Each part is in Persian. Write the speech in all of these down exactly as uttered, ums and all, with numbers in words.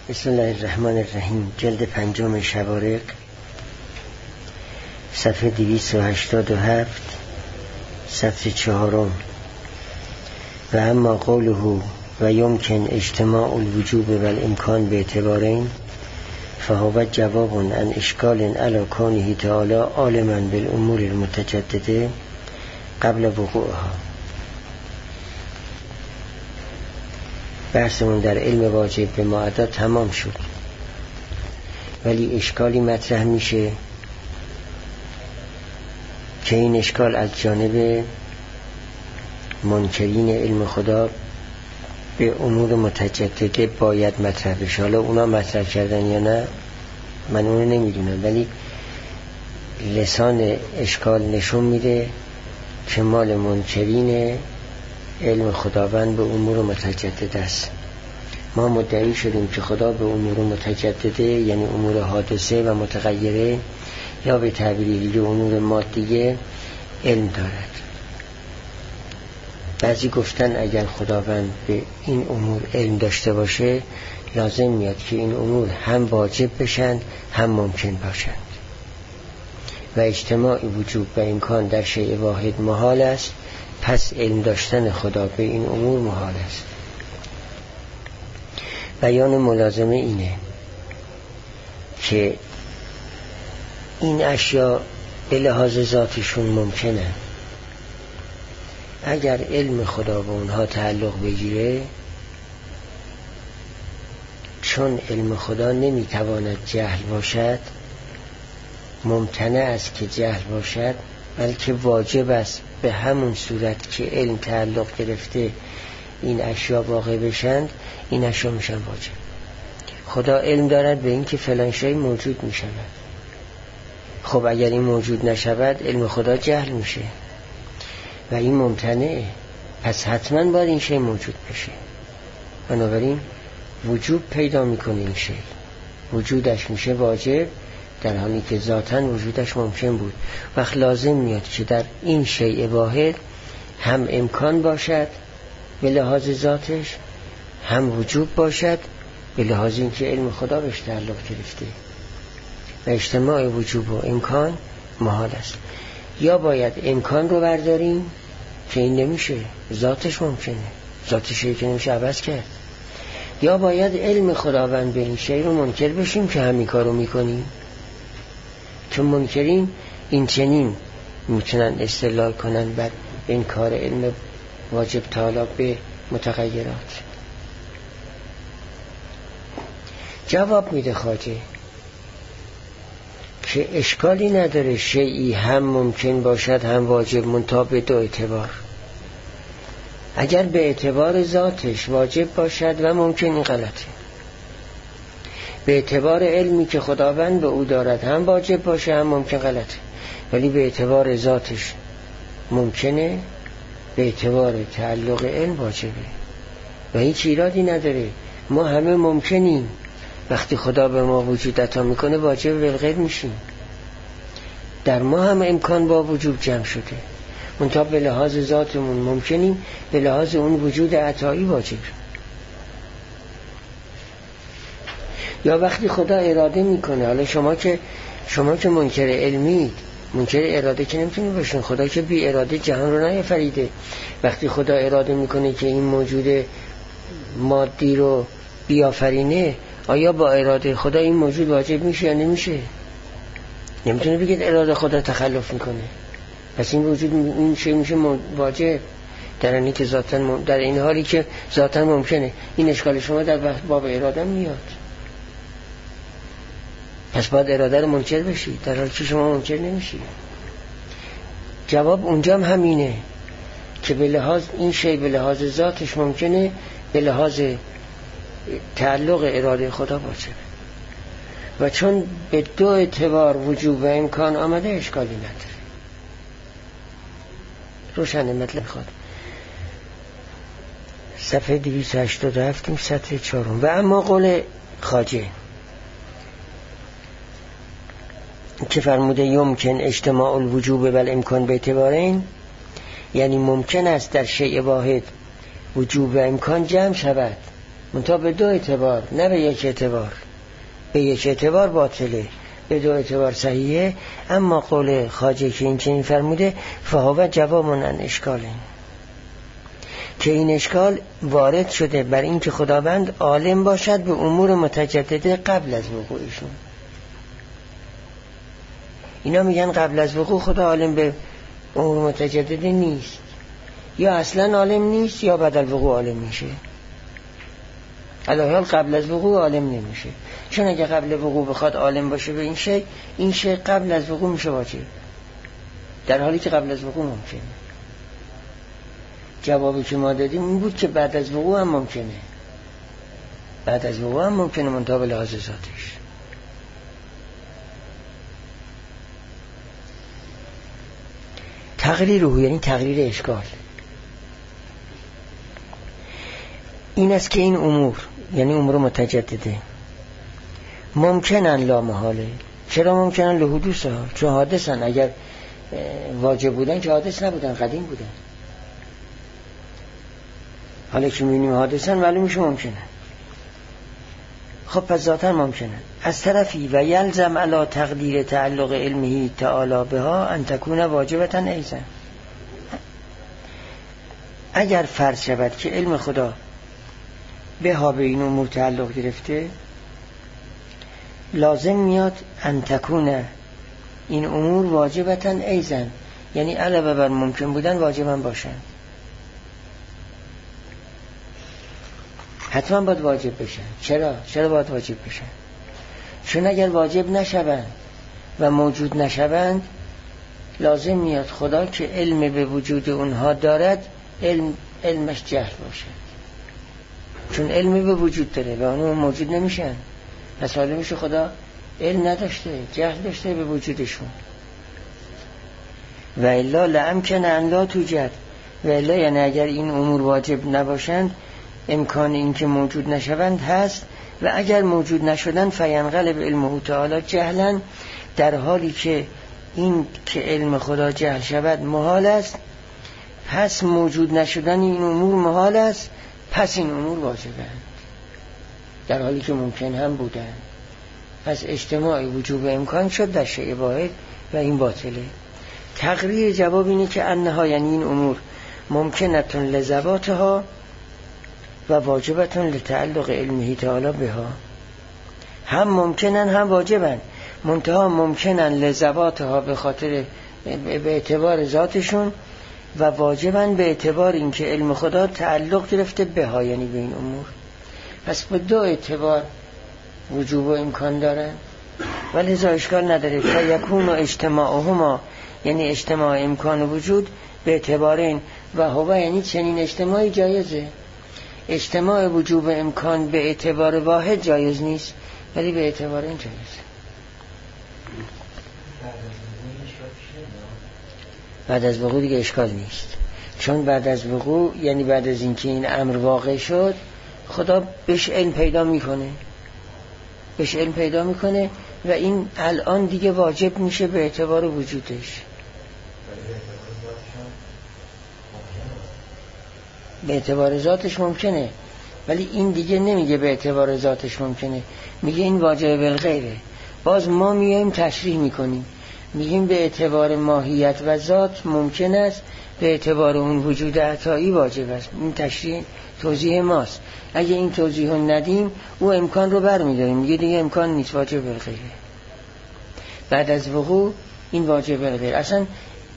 بسم الله الرحمن الرحیم. جلد پنجم شوارق، صفحه دویست و هشتاد و هفت، سطر چهارم. و اما قوله و یمکن اجتماع الوجوب و الامکان به اعتبارین فهو جواب عن اشکال علی کونه تعالی عالما بالامور المتجدده قبل وقوعها. بحثمون در علم واجب به معدا تمام شد، ولی اشکالی مطرح میشه که این اشکال از جانب منکرین علم خدا به امور متجدده باید مطرح بشه. حالا اونا مطرح کردن یا نه من اونو نمیدونم، ولی لسان اشکال نشون میده که مال منکرین علم خداوند به امور متجدده است. ما مدعی شدیم که خدا به امور متجدده یعنی امور حادثه و متغیره یا به تعبیر دیگه امور مادیه علم دارد. بعضی گفتن اگر خداوند به این امور علم داشته باشه لازم میاد که این امور هم واجب بشن هم ممکن باشند و اجتماع وجوب و امکان در شیء واحد محال است، پس علم داشتن خدا به این امور محال است. بیان ملازمه اینه که این اشیا به لحاظ ذاتشون ممکنه. اگر علم خدا به اونها تعلق بگیره، چون علم خدا نمیتواند جهل باشد، ممتنع است که جهل باشد، بلکه واجب است به همون صورت که علم تعلق گرفته این اشیا واقع بشند این اشیا میشن واجب. خدا علم دارد به این که فلان شی موجود میشود. خب اگر این موجود نشود علم خدا جهل میشه و این ممتنعه، پس حتما باید این شی موجود بشه. بنابراین وجوب پیدا میکنه، این شی وجودش میشه واجب در حالی که ذاتاً وجودش ممکن بود. وقت لازم میاد که در این شیء واحد هم امکان باشد به لحاظ ذاتش، هم وجوب باشد به لحاظ اینکه علم خدا بهش تعلق گرفته و اجتماع وجوب و امکان محال است. یا باید امکان رو برداریم که این نمیشه، ذاتش ممکنه، ذاتش که نمیشه عوض کرد، یا باید علم خداوند به این شیء رو منکر بشیم که همین کارو میکنیم. چون منکرین این چنین میتونن استدلال کنن بر این کار علم واجب تعالی به متغیرات. جواب میده خواجه که اشکالی نداره شیئی هم ممکن باشد هم واجب، منتها به دو اعتبار. اگر به اعتبار ذاتش واجب باشد و ممکن، این غلطه. به اعتبار علمی که خداوند به او دارد هم واجب باشه هم ممکن، غلطه. ولی به اعتبار ذاتش ممکنه، به اعتبار تعلق علم واجبه و هیچ ایرادی نداره. ما همه ممکنیم، وقتی خدا به ما وجود عطا میکنه واجب بالغیر میشیم. در ما هم امکان با وجود جمع شده، منتها به لحاظ ذاتمون ممکنیم، به لحاظ اون وجود عطایی واجب. یا وقتی خدا اراده میکنه، حالا شما که شما که منکر علمید، منکر اراده که نمیتونی باشین. خدا که بی اراده جهان رو نیافریده. وقتی خدا اراده میکنه که این موجود مادی رو بیافرینه، آیا با اراده خدا این موجود واجب میشه یا نمیشه؟ نمیتونه بگید اراده خدا تخلف میکنه پس این وجود این شی میشه واجب، در اینی که ذاتاً مم... در این حالی که ذاتاً ممکنه. این اشکال شما در باب اراده میاد، پس باید اراده رو منکر بشید در حالی که شما منکر نمیشید. جواب اونجا هم همینه که به لحاظ این شی به لحاظ ذاتش ممکنه، به لحاظ تعلق اراده خدا واجبه و چون به دو اعتبار وجوب و امکان آمده اشکالی نداره. روشن مطلب خود. صفحه دویست و هشتاد و هفت سطر چهارم. و اما قول خواجه که فرموده یمکن اجتماع الوجوب و الامکان به اعتبارین، یعنی ممکن است در شیء واحد وجوب و امکان جمع شود منتها به دو اعتبار، نه به یک اعتبار. به یک اعتبار باطله، به دو اعتبار صحیحه. اما قول خواجه که این چنین فرموده فهو جواب عن اشکاله، که این اشکال وارد شده بر این که خداوند عالم باشد به امور متجدده قبل از وقوعشون. اینا میگن قبل از وقوع خدا عالم به امور متجدده نیست، یا اصلا عالم نیست یا بعد از وقوع عالم میشه. الحال قبل از وقوع عالم نمیشه، چون اگه قبل وقوع بخواد عالم باشه به این شی، این شی قبل از وقوع میشه واجب، در حالی که قبل از وقوع ممکنه. جوابی که ما دادیم این بود که بعد از وقوع هم ممکنه، بعد از وقوع هم ممکنه منتها به لحاظ ذاتش. تقریر او یعنی تقریر اشکال این است که این امور یعنی امور متجدده ممکنن لا محاله. چرا ممکنن؟ لحدوث ها، چون حادثن. اگر واجب بودن که حادث نبودن، قدیم بودن. حالا که میبینیم حادثن معلوم میشه ممکنن. خب پس ذاتن ممکنن. از طرفی و یلزم علی تقدیر تعلق علمه تعالی بها ان تکون واجبتا ایضا. اگر فرض شود که علم خدا به ها به این امور تعلق گرفته، لازم میاد ان تکون این امور واجبتا ایضا، یعنی علاوه بر ممکن بودن واجبا باشن. حتما باید واجب بشن. چرا؟ چرا باید واجب بشن؟ چون اگر واجب نشوند و موجود نشوند، لازم میاد خدا که علم به وجود اونها دارد علم علمش جهل باشه، چون علمی به وجود داره و اونها موجود نمیشن. پس حالا میشه خدا علم نداشته، جهل داشته به وجودشون. و الا لامکن ان لا توجد، و الا یعنی اگر این امور واجب نباشند امکان این که موجود نشوند هست، و اگر موجود نشدن فینقلب علمه تعالی جهلا، در حالی که این که علم خدا جهل شود محال است، پس موجود نشدن این امور محال است، پس این امور واجبند در حالی که ممکن هم بودن. پس اجتماع وجوب امکان شد در شیء واحد و این باطله. تقریر جواب اینه که انها یعنی این امور ممکنتون لذواتها و واجبتون لتعلق علمه تعالی بها، هم ممکنن هم واجبن، منتها ممکنن لذواتها به خاطر به اعتبار ذاتشون و واجبن به اعتبار اینکه علم خدا تعلق گرفته بها یعنی به این امور. پس به دو اعتبار وجوب و امکان دارن، ولی ازا اشکال نداره. تا یکون و اجتماعهما یعنی اجتماع امکان و وجود به اعتبار این، و هوا یعنی چنین اجتماعی جایزه. اجتماع وجوب امکان به اعتبار واحد جایز نیست، ولی به اعتبار این جایزه. بعد از وقوع دیگه اشکال نیست، چون بعد از وقوع یعنی بعد از اینکه این امر واقع شد خدا بهش علم پیدا میکنه، بهش علم پیدا میکنه و این الان دیگه واجب میشه به اعتبار وجودش. به اعتبار ذاتش ممکنه، ولی این دیگه نمیگه به اعتبار ذاتش ممکنه، میگه این واجب بالغیره. باز ما میایم تشریح میکنیم، میگیم به اعتبار ماهیت و ذات ممکن است، به اعتبار اون وجود عطایی واجب است. این تشریح توضیح ماست. اگه این توضیح رو ندیم او امکان رو برمیداریم، میگه دیگه امکان نیست، واجب بالغیره. بعد از وقوع این واجب بالغیره. اصلا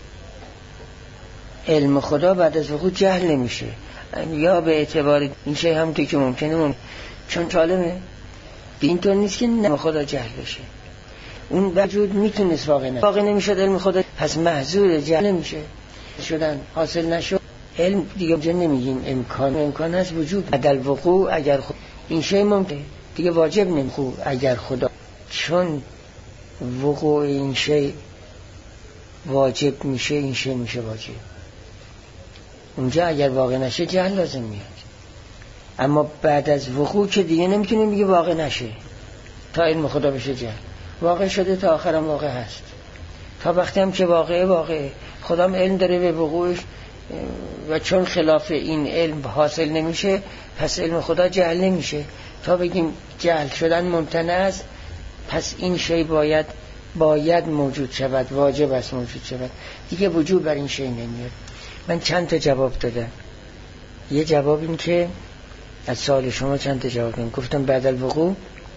علم خدا بعد از وقوع جهل نمیشه، یا به اعتبار این شی هم که ممکنه ممکن. چون طالبه به این طور نیست که علم خدا جهل بشه، اون وجود میتونست واقع نشه، واقع نمیشد علم خدا، پس محضور جهل نمیشه شدن حاصل نشد. علم دیگه جن نمیگیم امکان امکان هست وجود بعد الوقوع. اگر خود این شی ممکن دیگه واجب نمیخو اگر خدا، چون وقوع این شی واجب میشه، این شی میشه واجب. اونجا اگر واقع نشه جهل لازم میاد، اما بعد از وقوع که دیگه نمیتونیم بگه واقع نشه تا علم خدا بشه جهل. واقع شده تا آخرم واقع هست، تا وقتی هم که واقعه واقعه. خدا هم علم داره به وقوعش، و چون خلاف این علم حاصل نمیشه پس علم خدا جهل نمیشه. تا بگیم جهل شدن ممتنع است پس این شی باید باید موجود شود، واجب است موجود شود، دیگه وجود بر این شی نمیاد. من چند تا جواب دادم. یه جواب این که از سوال شما چند تا جواب دادم، گفتم بعد الوقوع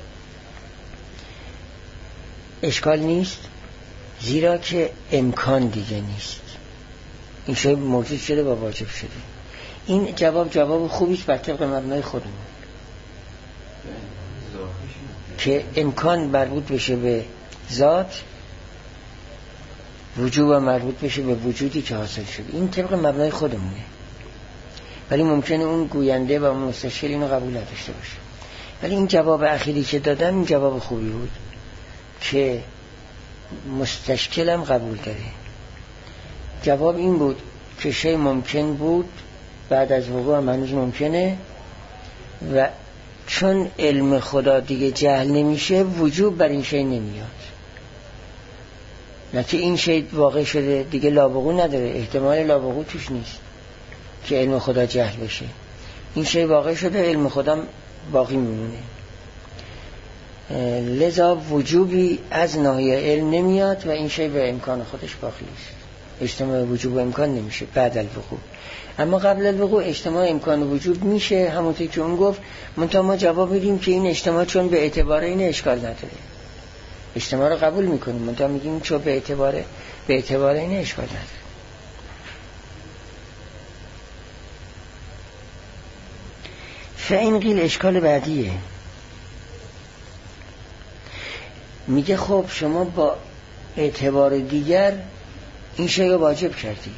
اشکال نیست زیرا که امکان دیگه نیست، این شی موجود شده و واجب شده. این جواب جواب خوبیست بر طبق مبنای خودمون که امکان مربوط بشه به ذات، وجود مربوط بشه به وجودی که حاصل شده. این طبق مبنای خودمونه، ولی ممکنه اون گوینده و اون مستشکل اینو قبول نداشته باشه. ولی این جواب اخیری که دادم این جواب خوبی بود که مستشکلم قبول داره. جواب این بود که شی ممکن بود بعد از وقوع هم هنوز ممکنه و چون علم خدا دیگه جهل نمیشه وجود بر این شی نمیاد. نه که این شی واقع شده دیگه لابقو نداره، احتمال لابقو توش نیست که علم خدا جهل بشه. این شی واقع شده، علم خدا باقی میمونه، لذا وجوبی از ناحیه علم نمیاد و این شی به امکان خودش باقی است. اجتماع وجوب و امکان نمیشه بعد الوقوع، اما قبل الوقوع اجتماع امکان و وجود میشه، همونطور که اون گفت. منتها ما جواب میدیم که این اجتماع چون به اعتبار این اشکال نداره، اجتماع رو قبول میکنیم، منتها میگیم چون به اعتبار به اعتبار این اشکال نداره. فإن قیل اشکال بعدیه، میگه خب شما با اعتبار دیگر این شی رو واجب کردید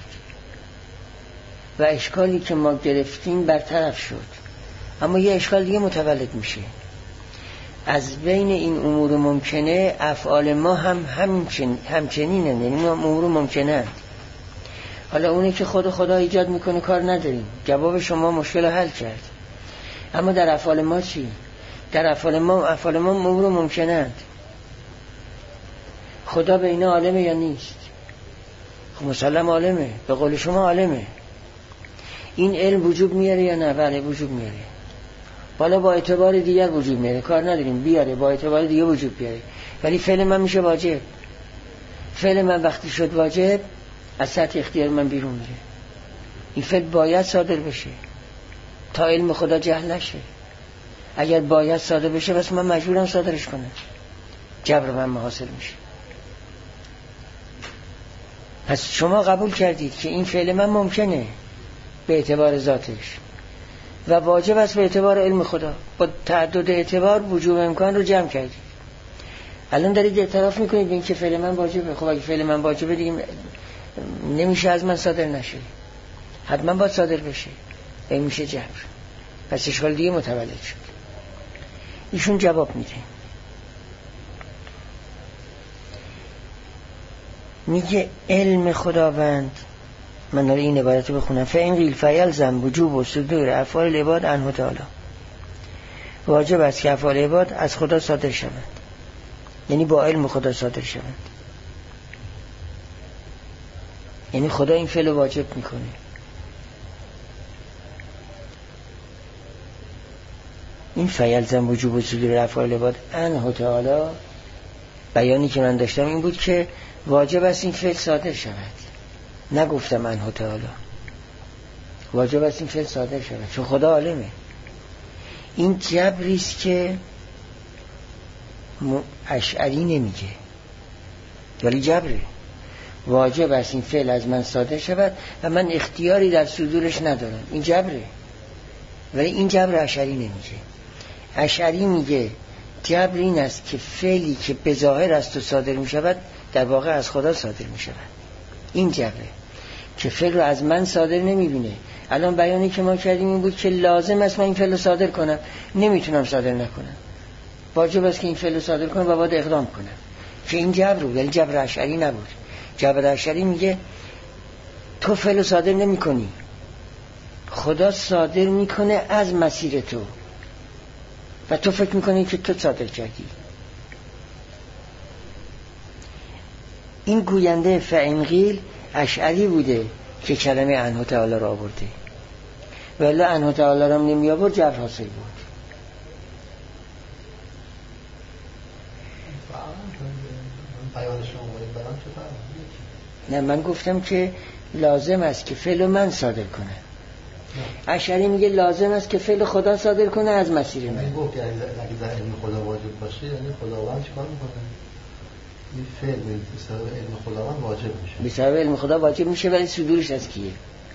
و اشکالی که ما گرفتیم برطرف شد، اما یه اشکال دیگه متولد میشه. از بین این امور ممکنه افعال ما هم همچنین همچنینه، یعنی امور ممکنه. حالا اونی که خود خدا ایجاد میکنه کار نداریم، جواب شما مشکل حل کرد. اما در افعال ما چی؟ در افعال ما افعال ما امور ممکنه. خدا به اینا عالمه یا نیست؟ خب مسلم عالمه، به قول شما عالمه. این علم وجود میاره یا نه؟ بله وجود میاره. بالا با اعتبار دیگر وجود میاره، کار نداریم بیاره، با اعتبار دیگه وجود بیاره. ولی فعل من میشه واجب. فعل من وقتی شد واجب از سطح اختیار من بیرون میره. این فعل باید صادر بشه تا علم خدا جهل نشه. اگر باید صادر بشه بس من مجبورم صادرش کنم، جبر من حاصل میشه. پس شما قبول کردید که این فعل من ممکنه به اعتبار ذاتش و واجب است به اعتبار علم خدا. با تعدد اعتبار وجوب امکان رو جمع کردید. الان دارید اعتراف میکنید به این که فعل من واجبه. خب اگه فعل من واجبه دیگه نمیشه از من صادر نشه، حتما باید صادر بشه، این میشه جبر. پس اشکال دیگه متولد شد. ایشون جواب میده، میگه علم خداوند، من داره این عبارت رو بخونم، فإن قیل فیلزم وجوب و صدور افعال العباد عنه تعالی، واجب است که افعال عباد از خدا صادر شوند، یعنی با علم خدا صادر شوند. یعنی خدا این فعل واجب میکنه. این فیلزم وجوب و صدور افعال العباد عنه تعالی، بیانی که من داشتم این بود که واجب است این فعل صادر شود. نگفتم عنه تعالی، واجب است این فعل صادر شود چون خدا عالمه. این جبریست که اشعری نمیگه، ولی جبره. واجب است این فعل از من صادر شود و من اختیاری در صدورش ندارم، این جبره. ولی این جبر اشعری نمیگه. اشعری میگه جبر این است که فعلی که به ظاهر است و صادر میشود در واقع از خدا صادر میشود. این جبره که فعل رو از من صادر نمیبینه. الان بیانی که ما کردیم این بود که لازم است من این فعل رو صادر کنم، نمیتونم صادر نکنم، واجب است که این فعل رو صادر کنم و باید اقدام کنم، که این جبر رو، ولی جبر اشعری نبود. جبر اشعری میگه تو فعل رو صادر نمی کنی، خدا صادر میکنه از مسیر تو و تو فکر میکنی که تو صادر کردی. این گوینده فإن قیل اشعری بوده که کلمه عنه تعالی را آورده، ولی عنه تعالی را نمی آورد جبر حاصل بود. نه من گفتم که لازم است که فعل من صادر کنه. اشعری میگه لازم است که فعل خدا صادر کنه از مسیر من. من گفت یعنی اگه در علم خدا واجب باشه یعنی خداوند چیکار میکنه؟ این فعل به سبب علم خداوند واجب میشه. به سبب علم خدا واجب میشه، ولی صدورش از کیه؟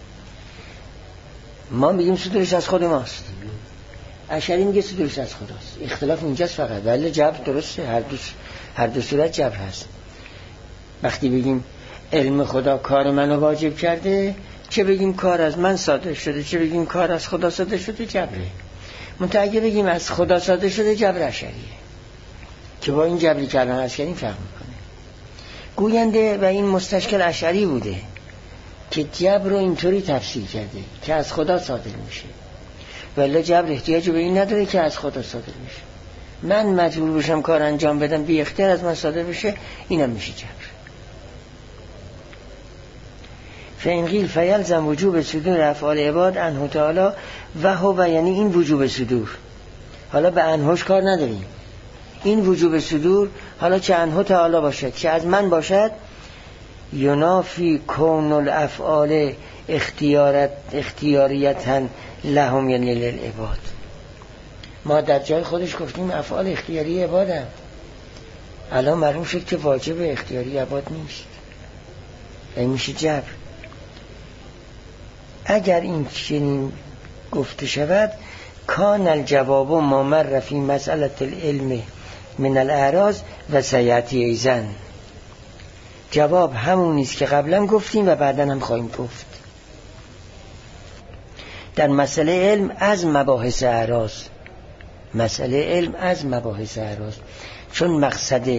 ما میگیم صدورش از خود ماست. اشعری میگه صدورش از خداست. اختلاف اونجاست فقط، ولی جبر درسته، هر دو هر دو صورت جبر هست. وقتی بگیم علم خدا کار منو واجب کرده، چه بگیم کار از من صادر شده، چه بگیم کار از خدا صادر شده، جبره. منتها اگه بگیم از خدا صادر شده، جبر اشعریه که با این جبری که الان اشعری فرق میکنه. گوینده و این مستشکل اشعری بوده که جبر رو اینطوری تفسیر کرده که از خدا صادر میشه، ولی جبر احتیاج به این نداره که از خدا صادر میشه. من مجبور بشم کار انجام بدم بی اختیار از من صادر بشه، اینم میشه جبر. فإن قیل فیلزم وجوب صدور افعال عباد عنه تعالی و هو، یعنی این وجوب صدور. حالا به عنهش کار نداریم، این وجوب صدور حالا چه عنه تعالی باشد چه از من باشد، ینافی کون الافعال اختیارت اختیاریتا لهم یعنی للعباد. ما در جای خودش گفتیم افعال اختیاری عبادن، الان معلوم شد که واجب اختیاری عباد نیست، این میشه جبر. اگر این چنین گفته شود کان الجواب ما مر فی مسئله العلم من الاعراض و سیاتی ایزن، جواب همون نیست که قبلا گفتیم و بعدا هم خواهیم گفت. در مسئله علم از مباحث اعراض، مسئله علم از مباحث اعراض، چون مقصد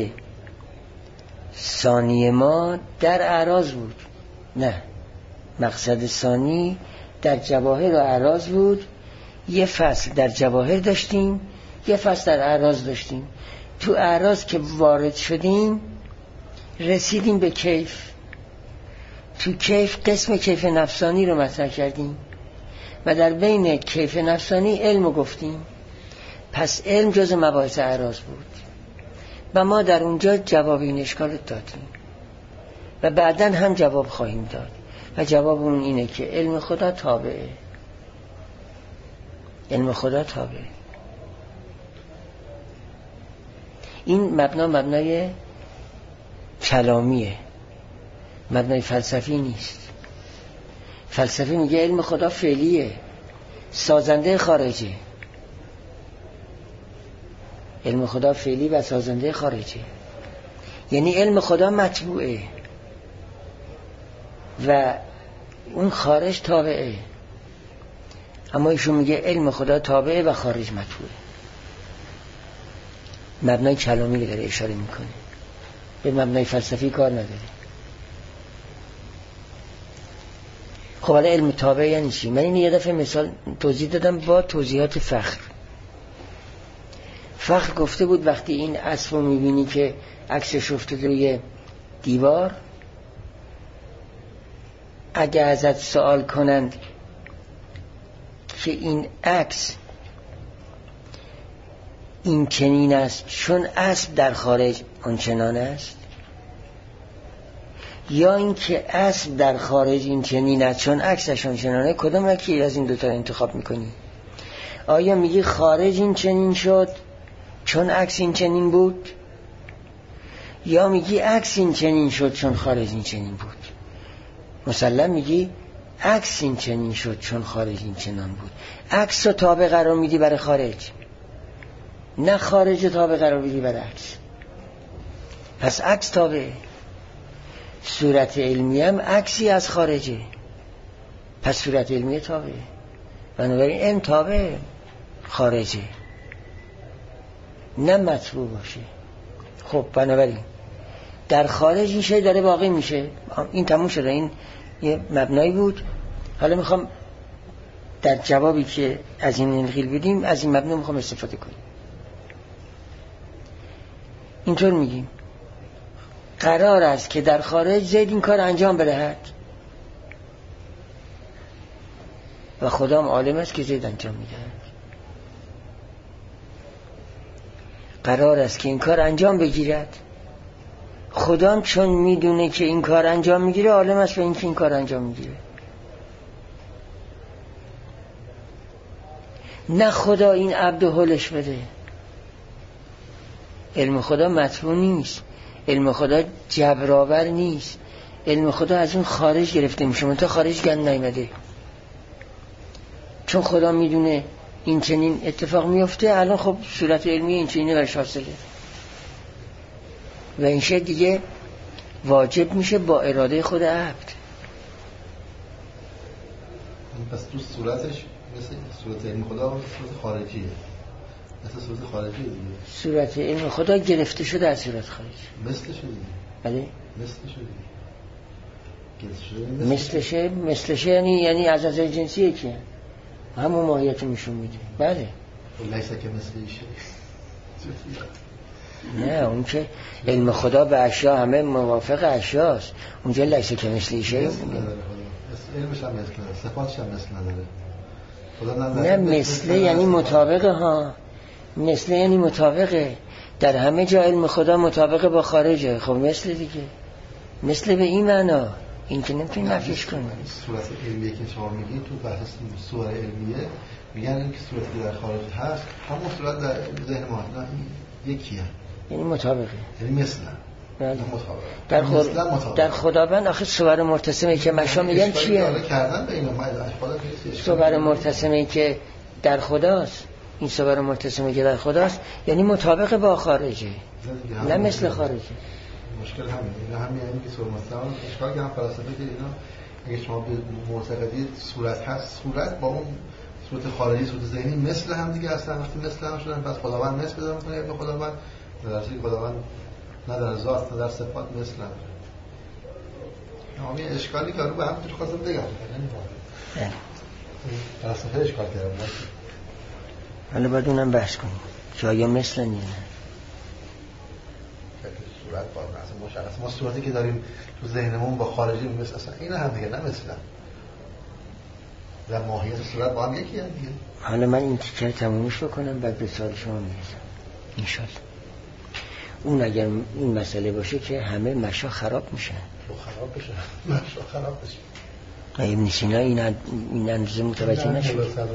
ثانی ما در اعراض بود، نه مقصد ثانی در جواهر و اعراض بود. یه فصل در جواهر داشتیم، یه فصل در اعراض داشتیم. تو اعراض که وارد شدیم رسیدیم به کیف، تو کیف قسم کیف نفسانی رو مطرح کردیم و در بین کیف نفسانی علم رو گفتیم. پس علم جز مباحث اعراض بود و ما در اونجا جواب این اشکال دادیم و بعداً هم جواب خواهیم داد و جواب اون اینه که علم خدا تابعه، علم خدا تابعه. این مبنا مبنای کلامیه، مبنای فلسفی نیست. فلسفی میگه علم خدا فعلیه، سازنده خارجه. علم خدا فعلی و سازنده خارجه، یعنی علم خدا مطبوعه و اون خارج تابعه. اما ایشون میگه علم خدا تابعه و خارج مطبوعه. مبنای کلامی داره اشاره میکنه، به مبنای فلسفی کار نداره. خب حالا علم تابعه یعنی چی؟ من این یه دفعه مثال توضیح دادم با توضیحات فخر. فخر گفته بود وقتی این اسب رو میبینی که عکسش افتاده روی دیوار، اگه ازت سوال کنند که این عکس این چنین است چون اسب در خارج آنچنان است، یا این که اسب در خارج این چنین است چون عکسش آنچنانه، کدام یکی از این دوتا انتخاب میکنی؟ آیا میگی خارج این چنین شد چون عکس این چنین بود، یا میگی عکس این چنین شد چون خارج این چنین بود؟ مسلم میگی عکس این چنین شد چون خارج این چنان بود. عکس رو تابع قرار میدی برای خارج، نه خارج رو تابع قرار میدی برای عکس. پس عکس تابعه. صورت علمی هم عکسی از خارجه، پس صورت علمی تابعه. بنابراین علم تابع خارجه، نه مطبوع باشه. خب بنابراین در خارج این شی داره باقی میشه. این تموم شده، این یه مبنایی بود. حالا میخوام در جوابی که از این انقیل بدیم از این مبنا میخوام استفاده کنیم. اینطور میگیم قرار است که در خارج زید این کار انجام بدهد. و خدا هم عالم است که زید انجام میده. قرار است که این کار انجام بگیرد. خدا هم چون میدونه که این کار انجام میگیره عالم است به این که این کار انجام میگیره. نه خدا این عبد حلش بده. علم خدا مطبوع نیست، علم خدا جبرآور نیست، علم خدا از اون خارج گرفته میشه، من تا خارج گند نیامده. چون خدا میدونه این چنین اتفاق میفته، الان خب صورت علمی این چنینه برش حاصله و این شد دیگه واجب میشه با اراده خود عبد. پس تو صورتش مثل صورت علم خدا صورت خارجیه، مثل صورت خارجیه دیگه. صورت علم خدا گرفته شده از صورت خارجی. مثلشه دیگه. بله؟ مثلشه دیگه. مثلشه مثلشه یعنی یعنی از نظر جنسیه که همون ماهیت میشون میده. بله. لیسه که مثلیشه. نه اون که علم خدا به اشیا همه موافق اشیاست. اونجا لیسه که مثلیشه. علمش هم مثل نداره، صفاتش هم مثل نداره. نه مثله یعنی مطابقه ها، مثله یعنی مطابقه. در همه جا علم خدا مطابقه با خارجه. خب مثل دیگه، مثل به این معنا این که نمیتونی نفیش کنی. صورت علمیه که شما میگید تو بحث صورت علمیه میگن این که صورتی که در خارج هست همون صورت در ذهن ما یکیه، یعنی مطابقه، یعنی مثلا در خود در خداوند آخه صور مرتسمه که مشا میگن چیه؟ صور مرتسمه که در خداست، این صور مرتسمه که در خداست یعنی مطابق با خارجه، نه مثل خارجه. مشکل همین، اینا همین یعنی که صور مرتسمه اشکال که هم فلسفه که اینا اگه شما به معتقدید صورت هست، صورت با اون صورت خارجی صورت ذهنی مثل هم دیگه هستن، وقتی مثل هم شدن پس خداوند مثل پیدا میکنه ابن خداوند، در حالی که خداوند نه در ذات نه در صفات مثل هم. همین اشکالی که رو به هم توش خواستم بگم فلسفه اشکال کردم. حالا باید اونم بحث کنیم که آیا مثل نیه نه صورت با مثلا مشخص ما صورتی که داریم تو ذهنمون با خارجی مثل اصلا این هم دیگه نه مثلا و ماهیت صورت با هم یکی هم دیگه. حالا من این تیکر تمومش بکنم بعد به سوال شما میرسم انشالله. اون اگر این مسئله باشه که همه مشا خراب میشن، خراب بشه مشا خراب بشه. ابن سینا این این اندازه متوجه نشد.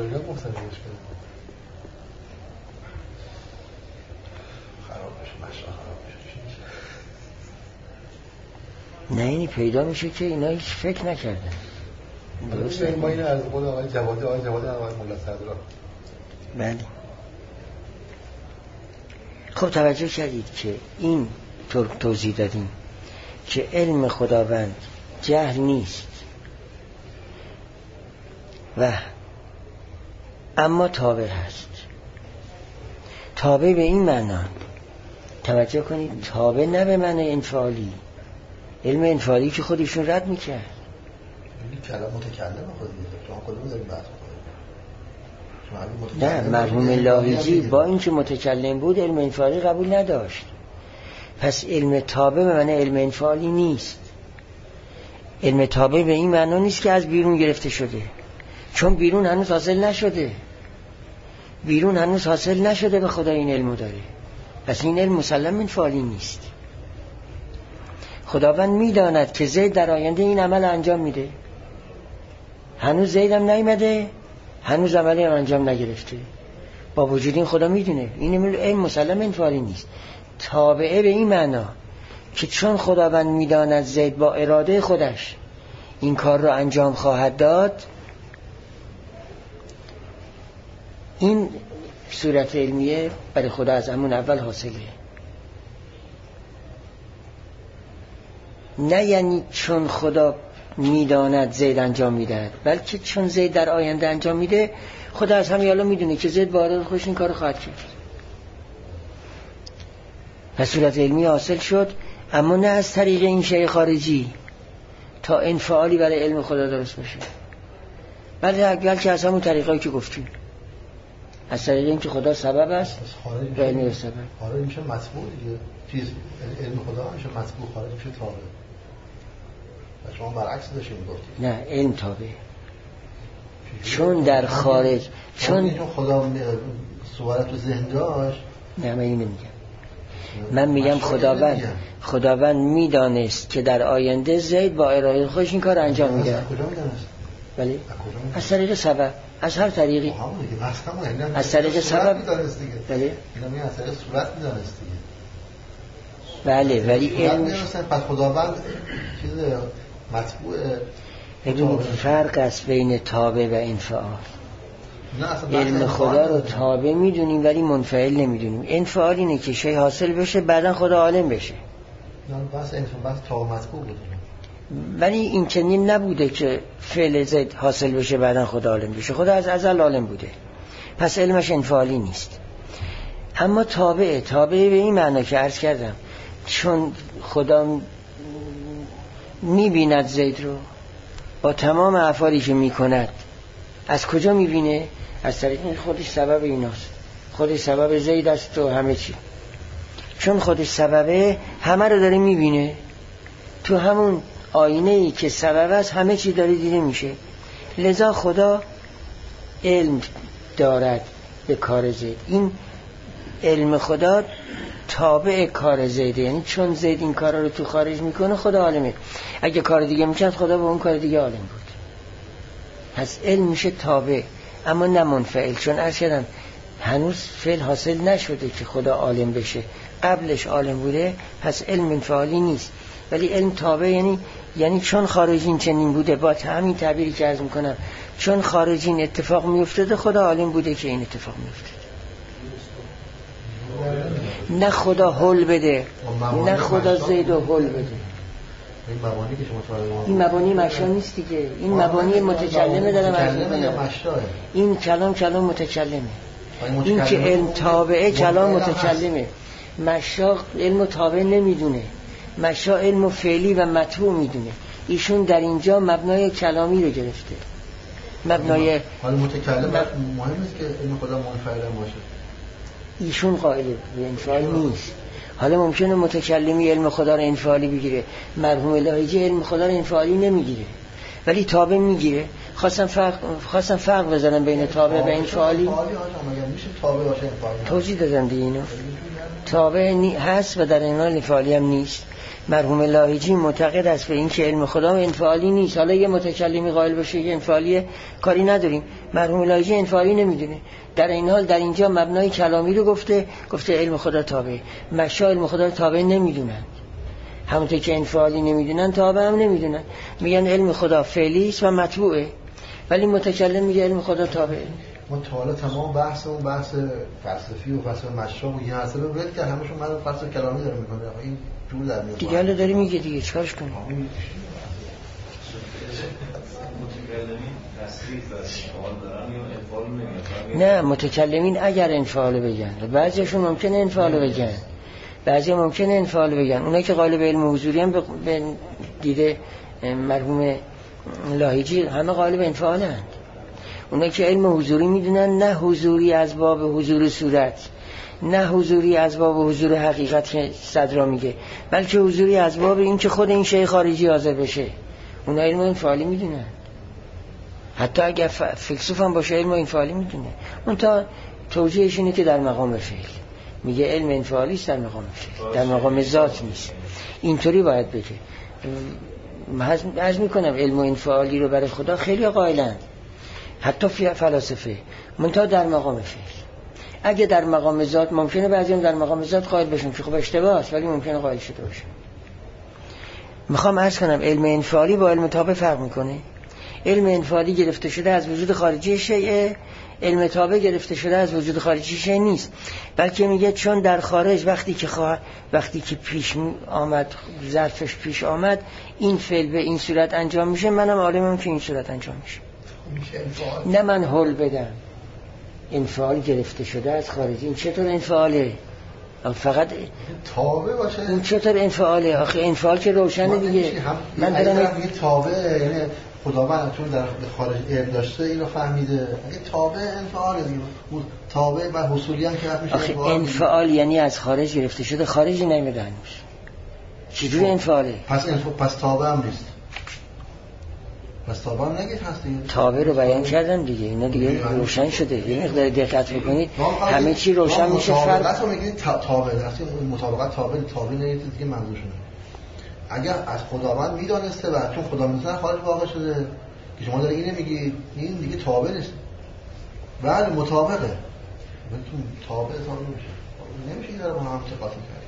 نه اینی پیدا میشه که اینا هیچ فکر نکردن. درسته ما اینو از خود آقای جوادی آقای جوادی آقای مولا صدرا. بله. خب توجه کردید که این طور توضیح دادیم که علم خداوند جهل نیست و اما تابع هست. تابع به این معنا توجه کنید، تابع نه به معنی انفعالی، علم انفعالی که خودشون رد میکرد. این کلام متکلم خودی شما کدوم داریم بحث می‌کنید؟ نه مرحوم لاهیجی با اینکه متکلم بود علم انفعالی قبول نداشت. پس علم تابع به معنی علم انفعالی نیست. علم تابع به این معنا نیست که از بیرون گرفته شده، چون بیرون هنوز حاصل نشده. بیرون هنوز حاصل نشده به خدا این علمو داره، پس این علم مسلم انفعالی نیست. خداوند میداند که زید در آینده این عمل انجام میده، هنوز زیدم نیامده، هنوز عملی انجام نگرفته، با وجود این خدا میدونه این علم مسلم انفعالی نیست. تابعه به این معنا که چون خداوند میداند زید با اراده خودش این کار رو انجام خواهد داد، این صورت علمیه برای خدا از همون اول حاصله. نه یعنی چون خدا میداند زید انجام میدهد، بلکه چون زید در آینده انجام میده خدا از همین الان میدونه که زید با اراده خودش این کارو خواهد کرد. پس صورت علمی حاصل شد، اما نه از طریق این شیء خارجی تا انفعالی برای علم خدا درست بشه، بلکه از همون طریقایی که گفتیم، از طریق این که خدا سبب است و علم سبب. خارج میشه مطبوع دیگه، چیز علم خدا میشه مطبوع، خارج میشه تابع. و شما برعکس داشتین گفتید. نه علم تابع. چون در خارج چون خدا صورت رو ذهن داشت. نه من اینو نمیگم، من میگم خداوند خداوند میدانست که در آینده زید با اراده خودش این کار انجام میده. از کجا میدانست؟ ولی از طریق سبب، از هر طریقی، از طریق سبب میدانست دیگه. بله اینا میگن از طریق صورت میدانست دیگه. بله ولی علم پس خداوند چیز مطبوع. ببینید فرق است بین تابع و انفعال. علم خدا رو تابع میدونیم ولی منفعل نمیدونیم. انفعال اینه که شی حاصل بشه بعدا خدا عالم بشه. نه بس انفعال بس تابع مطبوع بود. ولی این چنین نبوده که فعل زید حاصل بشه بعدا خدا عالم بشه. خدا از ازل عالم بوده، پس علمش انفعالی نیست. اما تابع تابع به این معنی که عرض کردم چون خدا میبیند زید رو با تمام افعالی که میکند. از کجا میبینه؟ از طریق خودش سبب ایناست، خودش سبب زید است و همه چی. چون خودش سببه همه رو داره میبینه، تو همون آینه ای که سبب است همه چی داره دیده میشه. لذا خدا علم دارد به کار زید. این علم خدا تابع کار زیده، یعنی چون زید این کار رو تو خارج میکنه خدا عالمه. اگه کار دیگه میکرد خدا به اون کار دیگه عالم بود. پس علم میشه تابع اما نه منفعل، چون ارشدم هنوز فعل حاصل نشده که خدا عالم بشه، قبلش عالم بوده، پس علم انفعالی نیست. ولی علم تابع یعنی یعنی چون خارجین چنین بوده، با همین تعبیری که عرض میکنم چون خارجین اتفاق میافتاده خدا عالم بوده که این اتفاق میافتاده. نه خدا حل بده، نه خدا زید و حل بده. این مبانی که شما فرمودید این مبانی مشا نیست دیگه، این مبانی متکلمه دارم عرض میکنم. این کلام کلام متکلمه، این که علم تابعه کلام متکلمه. مشا علم تابع نمیدونه، مشا علم فعلی و مطبوع میدونه. ایشون در اینجا مبنای کلامی رو گرفته. مبنای حالا متکلم مهم نیست که علم خدا منفعل باشه. ایشون قائل به انفعال نیست. حالا ممکنه متکلمی علم خدا رو انفعالی بگیره، مرحوم لاهیجی علم خدا رو انفعالی نمیگیره ولی تابع میگیره. خواستم فرق خواستم فرق بزنم بین تابع و انفعالی. توضیح دادم دیگه اینو. تابع هست و در این حال انفعالی هم نیست. مرحوم لاهیجی معتقد است به این که علم خدا انفعالی نیست. حالا یه متکلمی قائل باشه یه انفعالی کاری نداریم. مرحوم لاهیجی انفعالی نمیدونه. در این حال در اینجا مبنای کلامی رو گفته، گفته علم خدا تابع. مشا علم خدا تابع نمیدونن، همونطور که انفعالی نمیدونن تابع هم نمیدونن. میگن علم خدا فعلی است و مطبوعه، ولی متکلم میگه علم خدا تابعه. ما تا حالا تمام بحث اون بحث فلسفی و فلسفه مشا و یه حسابه رد که همشون من فلسفه کلامی داره میکنه. این جور در میاد دیگه حالا داری میگه دیگه چیکارش کنیم؟ نه متکلمین اگر انفعال بگن، بعضیشون ممکنه انفعال بگن، بعضی ممکنه انفعال بگن. اونایی که قائل به علم حضوری هم به دیده مرحوم لاهیجی همه قائل به انفعالند. اونایی که علم حضوری میدونن نه حضوری از باب حضور صورت، نه حضوری از باب حضور حقیقت که صدرا میگه، بلکه حضوری از باب این که خود این شیء خارجی حاضر بشه. اونا علم انفعالی میدونن. حتی اگر فیلسوف هم باشه علم انفعالی میدونه. اون تا توجیهش اینه که در مقام فعل میگه علم انفعالی است، در مقام فعل، در مقام ذات نیست. اینطوری باید بگه. عرض میکنم علم انفعالی رو برای خدا خیلی قائلند، حتی فلاسفه، منتها در مقام فعل. اگه در مقام ذات ممکنه بعضی هم در مقام ذات قائل بشن که خب اشتباه است، ولی ممکنه قائل شده باشه. میخوام عرض کنم علم انفعالی با علم تابع فرق میکنه. علم انفعالی گرفته شده از وجود خارجی شیء، علم تابع گرفته شده از وجود خارجی شیء نیست، بلکه میگه چون در خارج وقتی که خواه... وقتی که پیش آمد، ظرفش پیش آمد، این فعل به این صورت انجام میشه، منم عالمم که این صورت انجام میشه. نه من حل بدم. انفعال گرفته شده از خارجی. این چطور انفعاله؟ فقط تابع باشه. این چطور انفعاله؟ آخه انفعال که روشنه دیگه. من دارم میگه تابع، یعنی خداوند چون در خارج علم داشته اینو فهمیده. اگه تابع انفعاله دیگه. تابع و حصولی هم که حرف میشه. آخه انفعال یعنی از خارج گرفته شده، خارجی نمیده هنوز. چجوری انفعاله؟ پس انف... پس تابع هم نیست. پس تابه هم نگید هست دیگه. تابه رو بیان کردم دیگه، اینا دیگه روشن شده. یه مقدار دقت بکنید همه چی روشن میشه. فرق مطابقت رو میگید تابه، وقتی مطابقت تابه تابه نگید دیگه منظورشونه. اگر از خداوند میدانسته و چون خدا میدونه خارج واقع شده که شما داره اینو میگی، این دیگه تابه نیست. بله مطابقه. بهتون تابه تابه میشه. نمیشه این داره با هم چه قاطی کرد.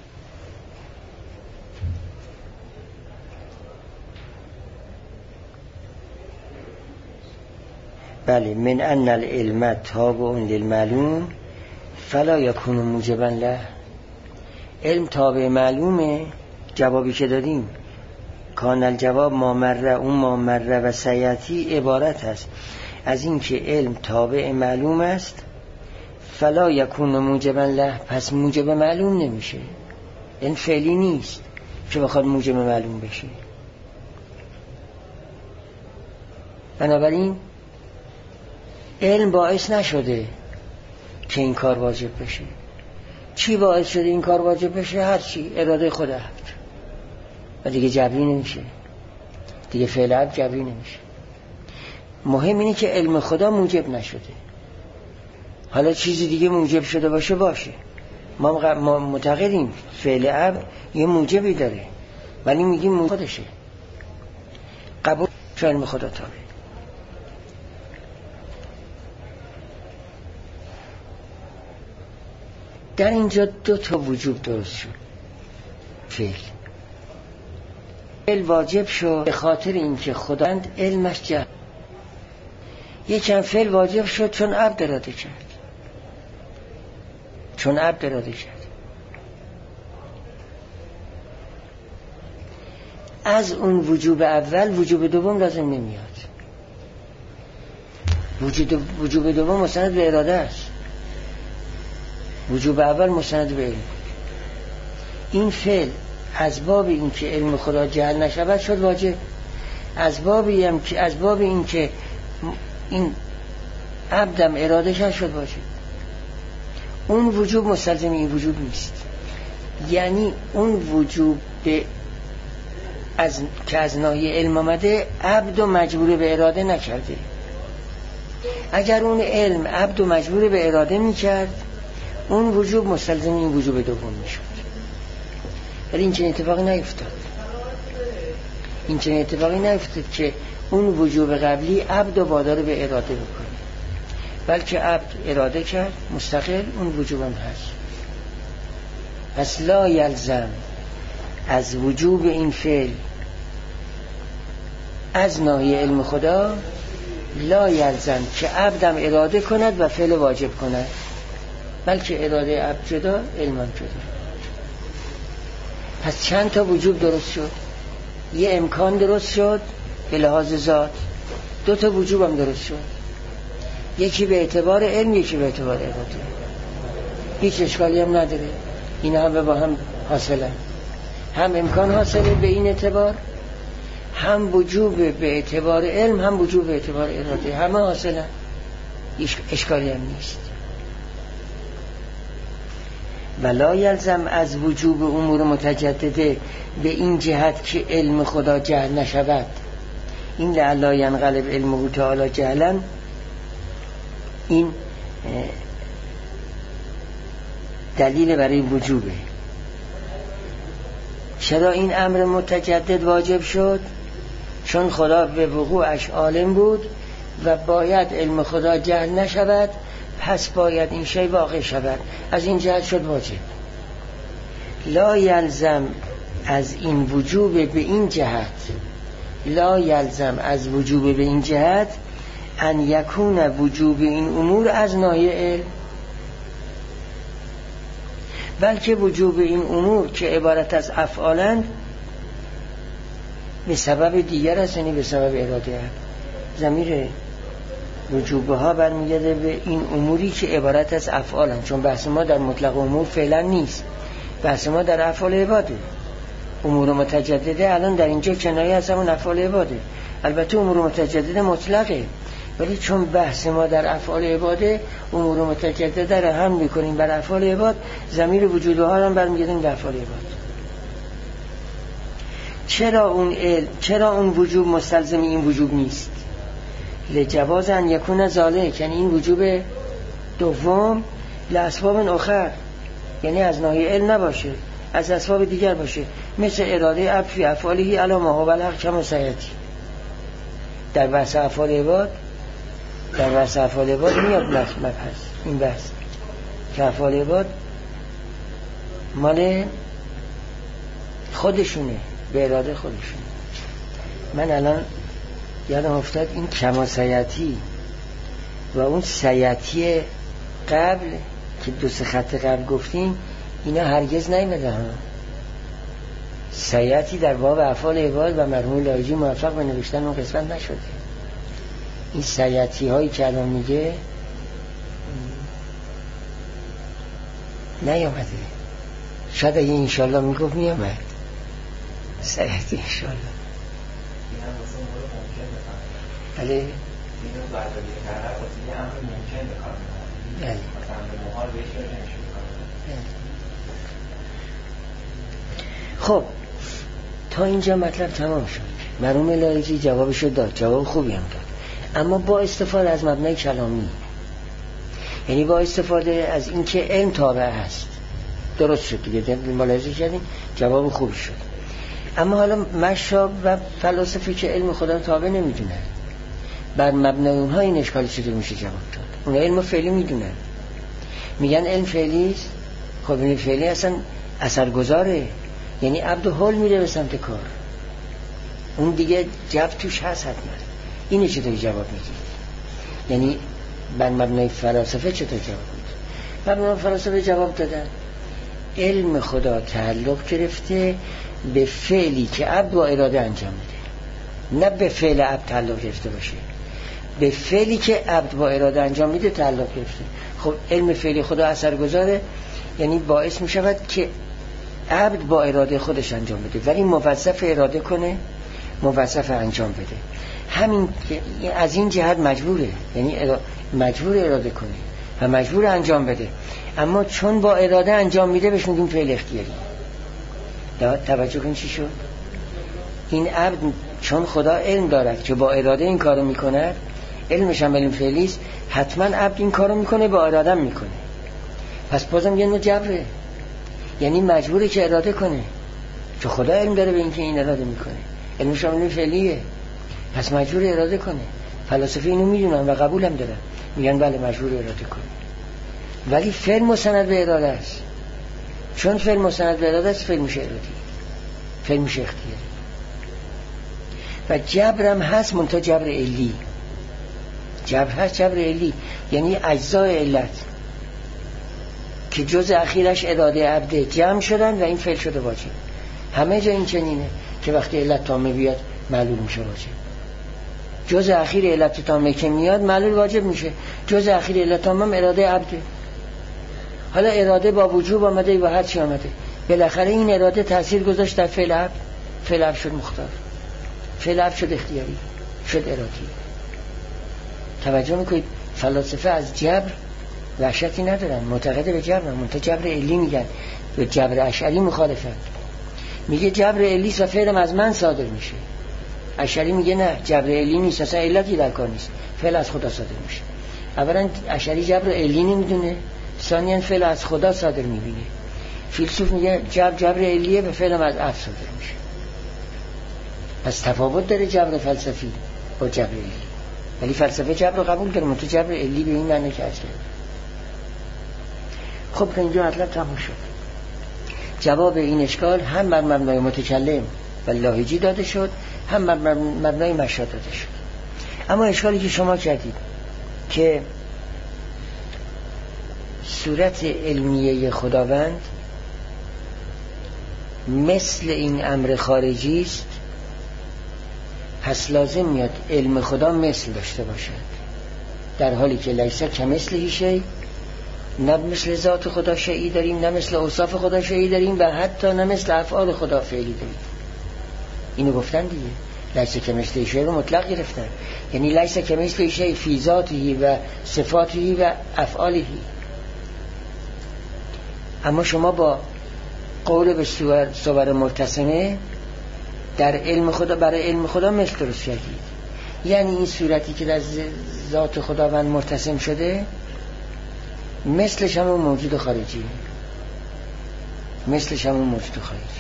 بله من ان العلم تابع للمعلوم فلا یکون موجبا له. علم تابع معلومه. جوابی که دادیم کان الجواب ما مره، اون ما مره و سیاتی عبارت است از این که علم تابع معلوم است، فلا یکون موجبا له، پس موجب معلوم نمیشه. این فعلی نیست که بخواد موجب معلوم بشه. بنابراین علم باعث نشده که این کار واجب بشه. چی باعث شده این کار واجب بشه؟ هر چی، اراده خود عبد. و دیگه جبری نمیشه، دیگه فعل عبد جبری نمیشه. مهم اینه که علم خدا موجب نشده. حالا چیزی دیگه موجب شده باشه باشه، ما معتقدیم فعل عبد یه موجبی داره، ولی میگیم موجب خودشه. قبول علم خدا تابع. در اینجا دو تا وجوب درست شد. فعل فعل واجب شد به خاطر اینکه خداوند علمش جهل. یکم فعل واجب شد چون عبد اراده کرد، چون عبد اراده کرد. از اون وجوب اول وجوب دوم لازم نمیاد. وجود وجوب دوم مستند به اراده است، وجوب اول مستند به علم. این فعل از باب این که علم خدا جهل نشود شد واجب، از باب این که از باب این که این عبدم اراده شد شد واجب. اون وجوب مستلزم این وجوب نیست. یعنی اون وجوب به از که از ناحیه علم آمده عبد و مجبور به اراده نکرده. اگر اون علم عبد و مجبور به اراده میکرد اون وجوب مستلزم این وجوب دوم میشد. ولی این چنین اتفاقی نیفتاد. این چنین اتفاقی نیفتاد که اون وجوب قبلی عبد و وادار به اراده بکنه، بلکه عبد اراده کرد مستقل، اون وجوب هم هست. پس لا یلزم از وجوب این فعل از ناحیه علم خدا، لا یلزم که عبدم اراده کند و فعل واجب کند، بلکه اراده عبد جدا، علم هم جدا. پس چند تا وجوب درست شد؟ یه امکان درست شد به لحاظ ذات، دو تا وجوب هم درست شد، یکی به اعتبار علم، یکی به اعتبار اراده. هیچ اشکالی هم نداره، این همه با هم حاصله، هم امکان حاصله به این اعتبار، هم وجوب به اعتبار علم، هم وجوب به اعتبار اراده، همه حاصله، اشکالی هم نیست. ولا یلزم از وجوب امور متجدده به این جهت که علم خدا جهل نشود. این لعلا ینقلب علمه تعالی جهلا، این دلیل برای وجوبه. چرا این امر متجدد واجب شد؟ چون خدا به وقوعش عالم بود و باید علم خدا جهل نشود، پس باید این شی واقع شود. از این جهت شد واجب. لا یلزم از این وجوب به این جهت، لا یلزم از وجوب به این جهت ان یکون وجوب این امور از ناحیه علم، بلکه وجوب این امور که عبارت از افعالند به سبب دیگر است، یعنی به سبب اراده. ضمیر وجوبه ها برمیگرده به این اموری که عبارت از افعالند، چون بحث ما در مطلق امور فعلا نیست، بحث ما در افعال عباده. امور متجدده الان در اینجا کنایه از همون افعال عباده. البته امور متجدده مطلقه، ولی چون بحث ما در افعال عباده، امور متجدده را هم میکنیم بر افعال عباد، ضمیر وجوبه ها هم برمیگردیم به افعال عباد. چرا اون علم، چرا اون وجوب مستلزم این وجوب نیست؟ لجواز ان یکون ذالک، یعنی این وجوب دوم لاسباب اخر، یعنی از ناحیه علم نباشه، از اسباب دیگر باشه، مثل اراده عبد فی افعاله علی ما هو الحق کما سیاتی. در بحث افعال عباد، در بحث افعال عباد میاد مبحث این بحث که افعال عباد مال خودشونه، به اراده خودشونه. من الان یادم افتاد این کما سیاتی و اون سیاتی قبل که دو سه خط قبل گفتیم اینا هرگز نیامده ها. سیاتی در باب افعال عباد و مرحوم لاهیجی موفق به نوشتن اون قسمت نشده. این سیاتی هایی که الان میگه نیامده. شاید اگه انشالله میگفت میامد سیاتی انشالله. بله اینو برداری کرده خاطر یه امر ممکن به کار می‌برن. بله مثلا به محال بهش نمیشه کار. خب تا اینجا مطلب تمام شد. مرحوم لاهیجی جوابشو داد، جواب خوبی هم داد، اما با استفاده از مبنای کلامی، یعنی با استفاده از این که علم تابع است. درست شد دیگه، ملاحظه کردیم جواب خوبی شد. اما حالا مشاب و فلاسفه که علم خدا تابع نمیدونن، بر مبنای اونها این اشکال چطور میشه جواب داد؟ اونها علم فعلی میدونن، میگن علم فعلی است. خب علم فعلی اصلا اثرگذاره، یعنی عبد حل میره به سمت کار، اون دیگه جب توش هست حتما. اینه چطور جواب میدید؟ یعنی بر مبنای فلاسفه چطور جواب میدید؟ بر مبنای فلاسفه جواب دادن علم خدا تعلق گرفته به فعلی که عبد با اراده انجام میده، نه به فعل عبد تعلق گرفته باشه، به فعلی که عبد با اراده انجام میده تعلق گرفته. خب علم فعلی خدا اثرگذاره، یعنی باعث میشود که عبد با اراده خودش انجام بده، ولی موظف اراده کنه، موظف انجام بده. همین از این جهت مجبوره، یعنی مجبور اراده کنه و مجبور انجام بده، اما چون با اراده انجام میده بهش میگیم فعل اختیاری. توجه کن چی شد؟ این عبد چون خدا علم دارد که با اراده این کارو میکنه، علمش هم علم فعلی است، حتما عبد این کارو میکنه، با اراده هم میکنه، پس بازم یه نوع جبره، یعنی مجبوره که اراده کنه، چون خدا علم داره به این که این اراده میکنه، علمش هم علم فعلیه، پس مجبور اراده کنه. فلاسفه اینو میدونن و قبول هم دارن، میگن بله مجبور اراده کنه، ولی فعل مستند به اراده است. چون فعل مستند به اراده است، فعل میشه ارادی، فعل میشه اختیاری. و جبر هم هست، منتها جبر علی. جبر هست، جبر علی یعنی اجزای علت که جز اخیرش اراده عبده جمع شدن و این فعل شده واجب. همه جا این چنینه که وقتی علت تامه بیاد معلول میشه واجب. جز اخیر علت تامه که میاد معلول واجب میشه. جز اخیر علت تامه هم اراده عبده. حالا اراده با وجوب آمده و هر چی آمده، بالاخره این اراده تاثیر گذاشت در فعل عبد، فعل عبد شد مختار، فعل عبد شد اختیاری، شد ارادی. توجه میکنید فلاسفه از جبر وحشتی ندارن، معتقد به جبر، منتها جبر علی میگن، به جبر اشعری مخالفن. میگه جبر علی و فعلم از من صادر میشه. اشعری میگه نه، جبر علی نیست، اصلا علتی در کار نیست، فعل از خدا صادر میشه. اولا اشعری جبر علی نمیدونه، ثانیاً فعل از خدا صادر میبینه. فیلسوف میگه جبر جبر علیه، به فعلم از عبد صادر میشه. پس تفاوت داره جبر فلسفی با جبر علی، ولی فلسفه جبر رو قبول داره، منتها جبر علی به این معنی که از کرد. خب اینجا مطلب تموم شد. جواب این اشکال هم بر مبنای متکلم و لاهیجی داده شد، هم بر مبنای مشهد داده شد. اما اشکالی که شما کردید که صورت علمیه خداوند مثل این امر خارجی است، پس لازم میاد علم خدا مثل داشته باشد، در حالی که لیسه کمثله شیء، نه مثل ذات خدا شیئی داریم، نه مثل اوصاف خدا شیئی داریم، و حتی نه مثل افعال خدا فعلی داریم. اینو گفتن دیگه، لیسه کمثله شیء رو مطلق گرفتن، یعنی لیسه کمثله شیء فی ذاته و صفاته و افعاله. اما شما با قول به صور مرتسمه در علم خدا برای علم خدا مثل درست کردید، یعنی این صورتی که در ذات خداوند مرتسم شده مثلش همون موجود خارجی، مثلش همون موجود خارجی.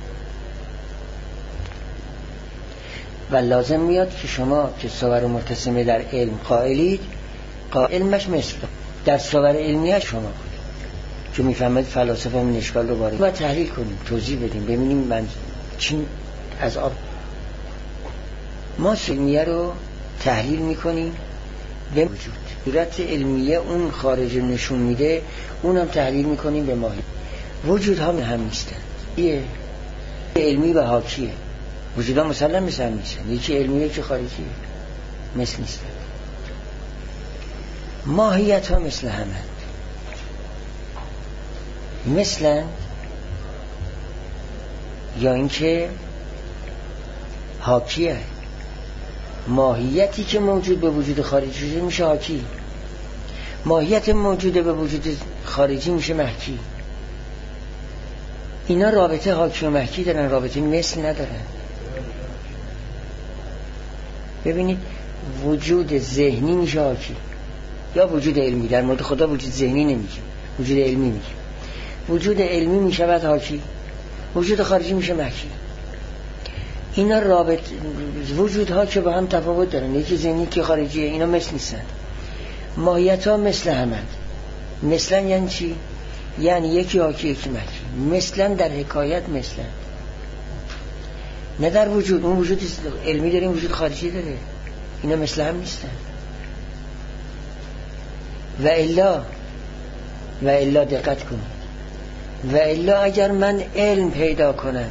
و لازم میاد که شما که صور مرتسمه در علم قائلید، علمش مثل در صور علمیه شما که میفهمید فلاسفه این اشکال رو وارد و تحلیل کنیم، توضیح بدیم، ببینیم من چین از آب ما علمیه رو تحلیل میکنیم به وجود، صورت علمیه اون خارج نشون میده، اونم تحلیل میکنیم به ماهی. وجود ها هم نیستن، یه علمی و حاکیه، وجود ها مسلم مثل هم نیستن، یکی علمیه یکی خارجیه، مثل نیستن. ماهیت ها مثل همه، مثلا یا اینکه حاکیه، ماهیتی که موجود به وجود خارجی شده میشه حاکی، ماهیت موجود به وجود خارجی میشه محکی. اینا رابطه حاکی و محکی دارن، رابطه مثل ندارن. ببینید وجود ذهنی میشه حاکی یا وجود علمی، در مورد خدا وجود ذهنی نمیگه، وجود علمی میگه. وجود علمی میشه بعد حاکی، وجود خارجی میشه محکی. اینا رابط وجودها که با هم تفاوت دارن، یکی ذهنی که خارجیه، اینا مثل نیستن. ماهیت ها مثل همند. مثلا یعنی چی؟ یعنی یکی حاکی یکی محکی. مثلا در حکایت مثلا، نه در وجود. اون وجود علمی داره، وجود خارجی داره، اینا مثل هم نیستن. و الا و الا دقت کنید، و الا اگر من علم پیدا کنم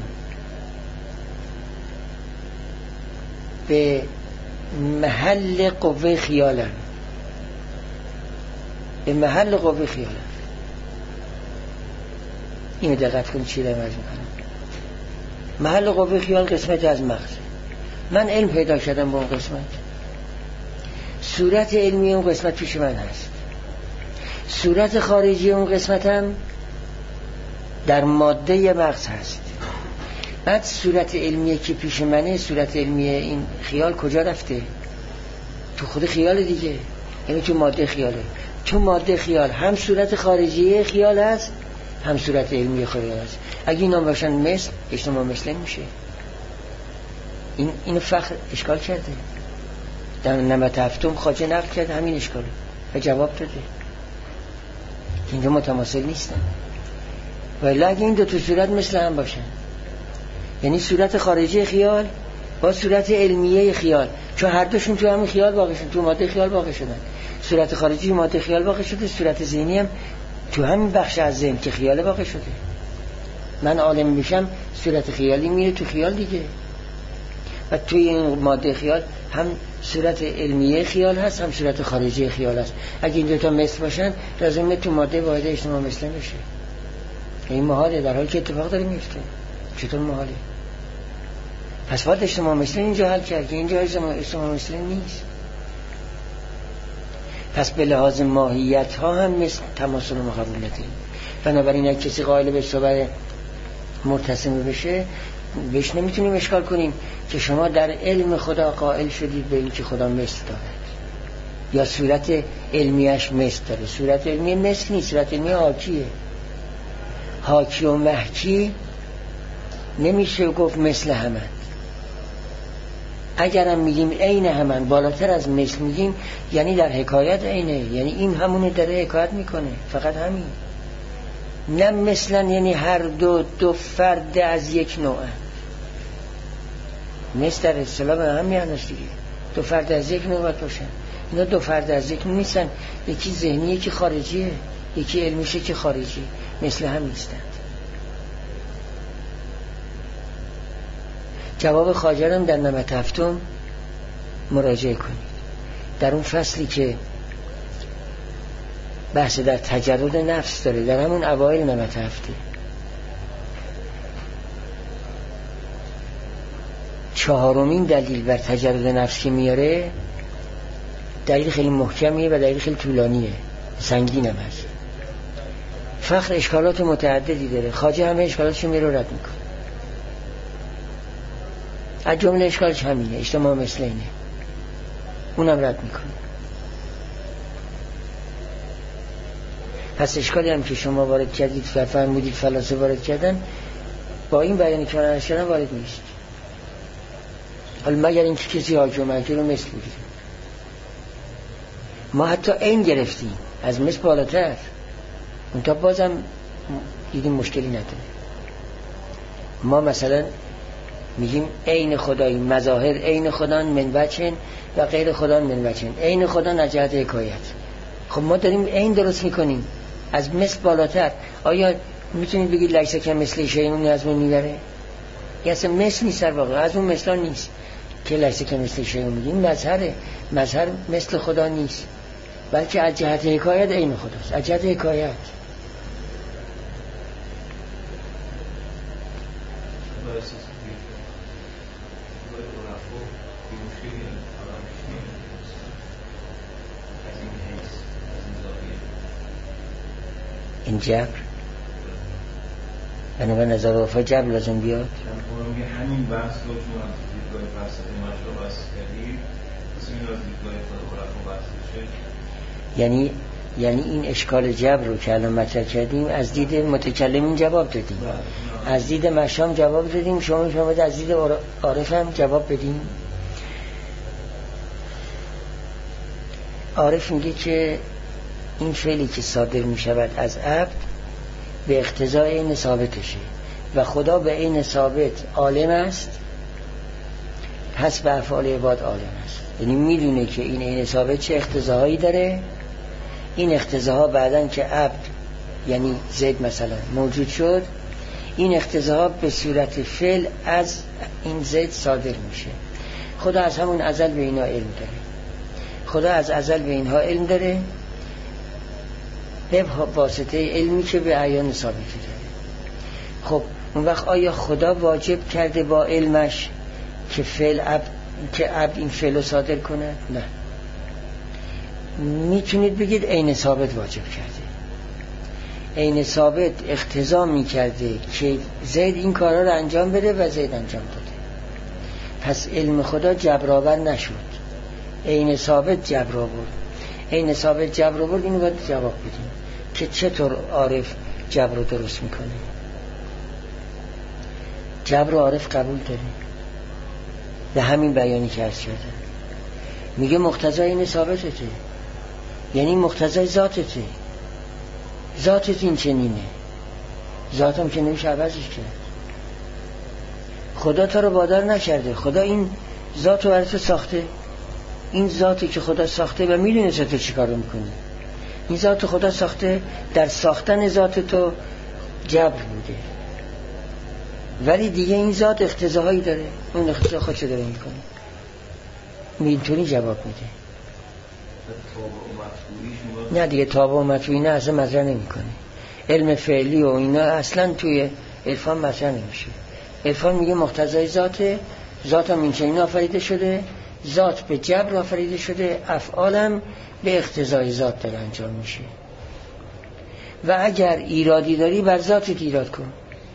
به محل قوه خیالم، به محل قوه خیالم، اینو دقت کنید چی دارم عرض میکنم. محل قوه خیال قسمت از مغز، من علم پیدا کردم با اون قسمت، صورت علمی اون قسمت پیش من هست، صورت خارجی اون قسمت هم در ماده مغز هست. بعد صورت علمیه که پیش منه، صورت علمیه این خیال کجا رفته؟ تو خود خیال دیگه، یعنی تو ماده خیاله. تو ماده خیال هم صورت خارجی خیال هست، هم صورت علمی خیال هست. اگه اینا باشن مثل، اجتماع مثل میشه. این اینو فخر اشکال کرده در نمت هفتم، خواجه نقل کرده همین اشکال و جواب داده. اینجا متماثل نیستن، ولی اگه این دو تا صورت مثل هم باشن، یعنی صورت خارجی خیال با صورت علمیه خیال، چون هر دوشون تو همین خیال واقع شدن، تو ماده خیال واقع شدن. صورت خارجی ماده خیال واقع شده، صورت ذهنی هم تو همین بخش از ذهن که خیال واقع شده. من عالم میشم، صورت خیالی میره تو خیال دیگه، و توی این ماده خیال هم صورت علمیه خیال هست، هم صورت خارجی خیال هست. اگه این دو تا مثل باشن، لازمه تو ماده واحد اجتماع مثل بشه. این محاله، در حالی که اتفاق داره میفته. چطور محاله؟ پس باید اجتماع مثل اینجا حل کرد که اینجا اجتماع مثل نیست. پس به لحاظ ماهیت ها هم مثل تماثل و مقابلت. بنابراین اگه کسی قائل به صور مرتسم بشه، بهش نمیتونیم اشکال کنیم که شما در علم خدا قائل شدید به این که خدا مثل دارد یا صورت علمیش مثل داره. صورت علمی مثل نیست، صورت علمی حاکیه. حاکی و محکی نمیشه گفت مثل همند. اگرم میگیم عین همند، بالاتر از مثل میگیم، یعنی در حکایت عینه، یعنی این همونه داره حکایت میکنه، فقط همین. نه مثلا یعنی هر دو دو فرد از یک نوع. مثل در اصطلاح به هم میانست دیگه، دو فرد از یک نوع باشن. اینا دو فرد از یک نیستن، یکی ذهنی یکی خارجیه، یکی علمیشه که خارجی، مثل هم نیستن. جواب خواجه هم در نمت هفتم مراجعه کنید، در اون فصلی که بحث در تجرد نفس داره، در همون اوایل نمت هفته. چهارمین دلیل بر تجرد نفس که میاره، دلیل خیلی محکمیه و دلیل خیلی طولانیه، سنگین هم هست. فخر اشکالات متعددی داره، خواجه همه اشکالاتشو میره رد میکنه. از جمله اشکالش همینه، اجتماع مثل اینه، اونم رد میکنه. پس اشکالی هم که شما وارد کردید و فرمودید فلاسفه وارد کردن، با این بیانی که من عرض کردم وارد نیست. حالا مگر اینکه کسی حاکم منکر رو مثل بگیره. ما حتی این گرفتیم از مثل بالاتر، اون تا بازم دیدیم مشکلی نداره. ما مثلا میگیم عین خدایی، مظاهر عین خدا من وجهن و غیر خدا من وجهن، عین خدا از جهت حکایت. خب ما داریم عین درست میکنیم از مثل بالاتر. آیا میتونید بگید لیس کمثله شیء از اون میبره؟ یا اصلا مثل نیست، در واقع از اون مثلا نیست که لیس کمثله شیء میگیم. مظهره، مظهر مثل خدا نیست، بلکه از جهت حکایت عین خداست، از جهت حکایت. این جبر بنابرای نظر وفا جبر لازم بیاد. همین بحث رو چون از دیدگاه فلسفه مشروع بحث کردیم، پس این از دیدگاه عرفا بحث میشه. یعنی یعنی این اشکال جبر رو که الان مطرح کردیم از دید متکلمین جواب دادیم، از دید مشام جواب دادیم، شما شما از دید عارف هم جواب بدیم. عارف میگه که این فعلی که صادر می شود از عبد به اقتضای این ثابتشه و خدا به این ثابت عالم است، پس به افعال عباد عالم است. یعنی میدونه که این این ثابت چه اقتضاهایی داره. این اقتضاها بعدن که عبد یعنی زید مثلا موجود شد، این اقتضاها به صورت فعل از این زید صادر میشه. خدا از همون ازل به اینها علم داره، خدا از ازل به اینها علم داره به واسطه علمی که به اعیان ثابتی داره. خب اون وقت آیا خدا واجب کرده با علمش که فعل عبد که عبد این فعل رو صادر کنه؟ نه. میتونید بگید عین ثابت واجب کرده، عین ثابت اقتضا میکرده که زید این کارا رو انجام بده و زید انجام داده. پس علم خدا جبرآور نشد، عین ثابت جبر آورد. عین ثابت جبر آورد. اینو باید جواب بدیم که چطور عارف جبر رو درست میکنه. جبر و عارف قبول داره به همین بیانی که عرض کردم. میگه مقتضای این ثابتته، یعنی مقتضای ذاتته. ذاتت این چنینه، ذاتم که نمیشه عوضش کرد. خدا تا رو وادار نکرده، خدا این ذات رو برای تو ساخته. این ذاتی که خدا ساخته و میدونه تو چی کار میکنه. این ذات خدا ساخته، در ساختن ذات تو جبر بوده، ولی دیگه این ذات اقتضاهایی داره، اون اقتضا خودشو داره میکنه. اینطوری جواب میده. نه دیگه تابع و مطبوعی نه اصلا مطرح نمیکنه. علم فعلی و اینا اصلا توی عرفان مطرح نمیشه. عرفان میگه مقتضای ذاته، ذاتم این چنین آفریده شده، ذات به جبر آفریده شده، افعالم به اقتضای ذات داره انجام میشه. و اگر ایرادی داری بر ذاتت ایراد کن.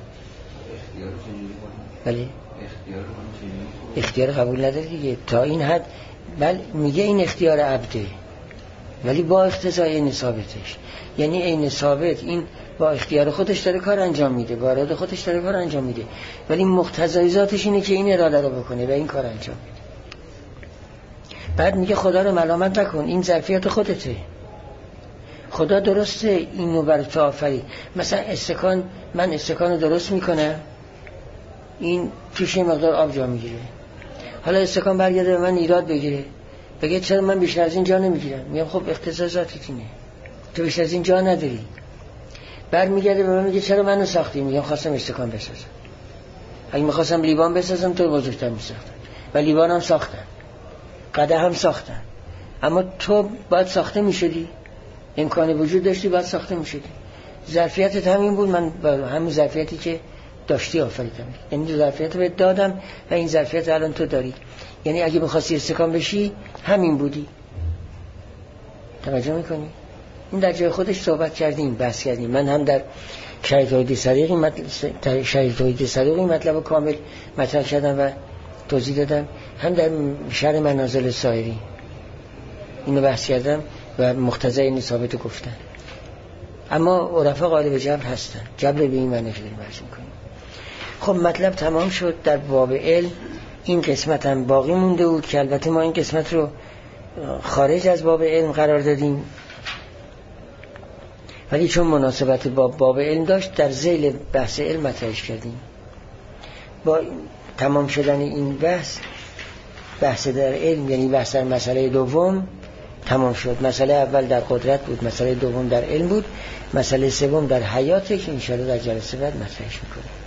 بله اختیار قبول نداره دیگه تا این حد. بله میگه این اختیار عبده ولی با اقتضای این ثابتش، یعنی این ثابت این با اختیار خودش داره کار انجام میده، با اراده خودش داره کار انجام میده، ولی مقتضای ذاتش اینه که این اراده رو بکنه و این کار انجام میده. بعد میگه خدا رو ملامت نکن، این ظرفیت خودته. خدا درسته اینو بر تو آفرید. مثلا استکان، من استکان رو درست میکنم، این توش یه مقدار آب جا میگیره. حالا استکان برگرده به من ایراد بگیره، بگه چرا من بیشتر از این جا نمیگیرم؟ میگم خب اقتضای ذاتت اینه، تو بیشتر از این جا نداری. برمیگرده به من میگه چرا منو ساختی؟ میگم خواستم استکان بسازم. اگه میخواستم لیوان بسازم تو بزرگتر میساختم و لیوان هم ساختم، قدح هم ساختم، اما تو باید ساخته میشدی، امکان وجود داشتی باید ساخته میشدی. ظرفیتت همین بود، من با همین ظرفیتی که داشتی آفریدم، یعنی ظرفیت رو دادم و این ظرفیت الان تو داری. یعنی اگه می‌خواستی استکان بشی همین بودی. توجه میکنی؟ این در جای خودش صحبت کردیم، بحث کردیم. من هم در شهید توحید صدیقی مطلب شهید توحید صدیقی مطلب کامل مطرح کردم و توضیح دادم، هم در شرح منازل سایری اینو بحث کردم و مقتضای این ثابت گفتن. اما عرفا غالب جبر هستن، جبر به این معنی که داریم بحث میکنیم. خب مطلب تمام شد. در باب علم این قسمت هم باقی مونده بود که البته ما این قسمت رو خارج از باب علم قرار دادیم، ولی چون مناسبت با باب علم داشت در ذیل بحث علم مطرحش کردیم. با تمام شدن این بحث، بحث در علم یعنی بحث در مسئله دوم تمام شد. مسئله اول در قدرت بود، مسئله دوم در علم بود، مسئله سوم در حیاته که انشاءالله در جلسه بعد مطرحش میکنیم.